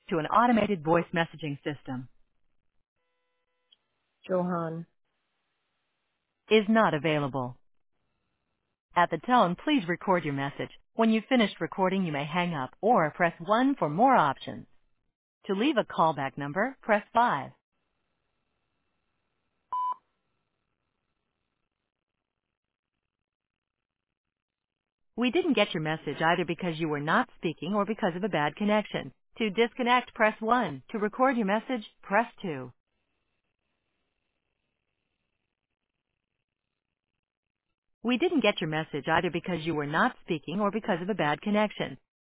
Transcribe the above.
to an automated voice messaging system. Johan. Is not available. At the tone, please record your message. When you've finished recording, you may hang up or press 1 for more options. To leave a callback number, press 5. We didn't get your message either because you were not speaking or because of a bad connection. To disconnect, press 1. To record your message, press 2. We didn't get your message either because you were not speaking or because of a bad connection.